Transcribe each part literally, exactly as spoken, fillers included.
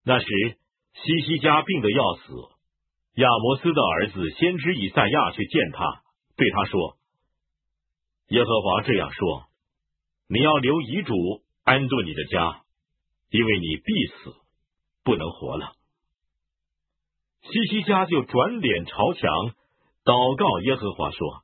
那时西西家病得要死，亚摩斯的儿子先知以赛亚去见他，对他说：耶和华这样说，你要留遗嘱安顿你的家，因为你必死，不能活了。西西家就转脸朝墙，祷告耶和华说：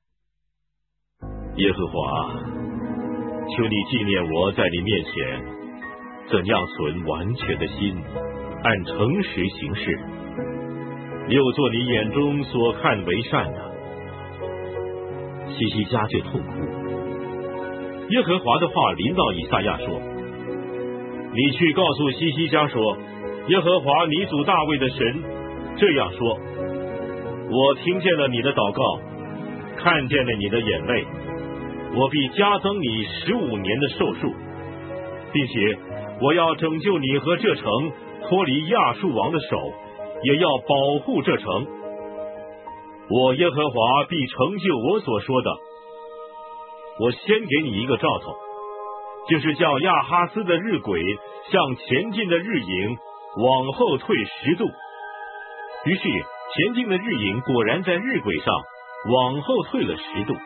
耶和华，求你纪念我在你面前怎样存完全的心，按诚实行事，又做你眼中所看为善的。西西家就痛哭。耶和华的话临到以赛亚说：你去告诉西西家说，耶和华你祖大卫的神这样说，我听见了你的祷告，看见了你的眼泪，我必加增你十五年的寿数，并且我要拯救你和这城脱离亚述王的手，也要保护这城。我耶和华必成就我所说的。我先给你一个兆头，就是叫亚哈斯的日晷向前进的日影往后退十度。于是前进的日影果然在日晷上往后退了十度。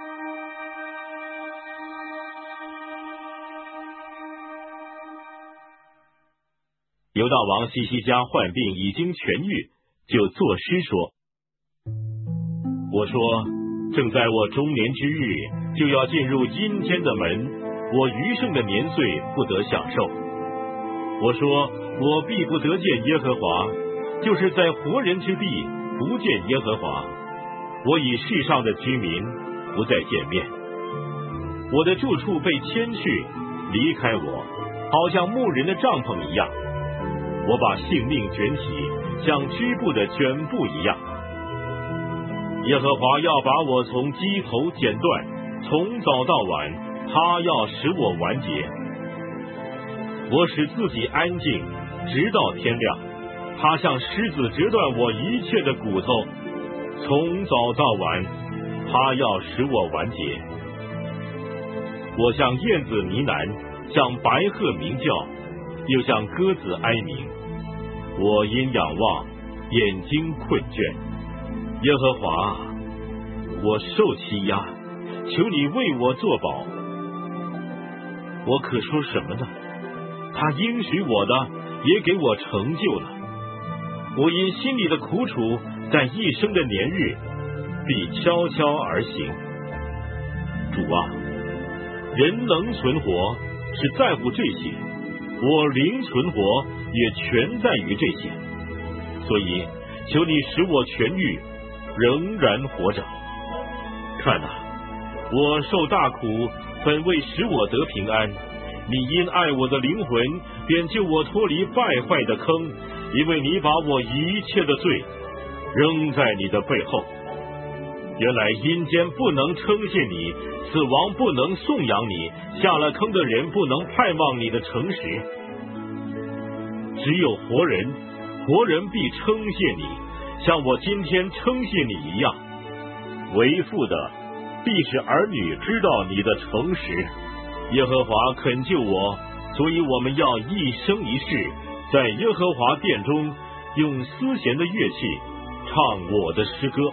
犹大王西西家患病已经痊愈，就作诗说：我说，正在我中年之日，就要进入阴间的门，我余剩的年岁不得享受。我说，我必不得见耶和华，就是在活人之地不见耶和华。我以世上的居民不再见面，我的住处被迁去，离开我，好像牧人的帐篷一样。我把性命卷起，像织布的卷布一样。耶和华要把我从鸡头剪断，从早到晚，他要使我完结。我使自己安静，直到天亮。他像狮子折断我一切的骨头，从早到晚，他要使我完结。我像燕子呢喃，像白鹤鸣叫，又像鸽子哀鸣。我因仰望，眼睛困倦。耶和华，我受欺压，求你为我作保。我可说什么呢？他应许我的，也给我成就了。我因心里的苦楚，在一生的年日，必悄悄而行。主啊，人能存活，是在乎这些；我灵存活，也全在于这些。所以，求你使我痊愈，仍然活着。看啊，我受大苦，本为使我得平安。你因爱我的灵魂，便救我脱离败坏的坑，因为你把我一切的罪扔在你的背后。原来阴间不能称谢你，死亡不能颂扬你，下了坑的人不能盼望你的诚实。只有活人，活人必称谢你，像我今天称谢你一样。为父的必使儿女知道你的诚实。耶和华肯救我，所以我们要一生一世在耶和华殿中用丝弦的乐器唱我的诗歌。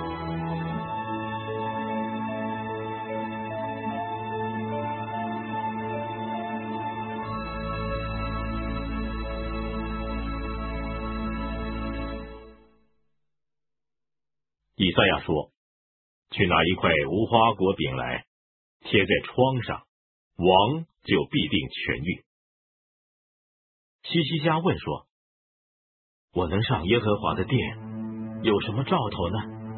以赛亚说：去拿一块无花果饼来，贴在窗上，王就必定痊愈。西西家问说：我能上耶和华的殿，有什么兆头呢？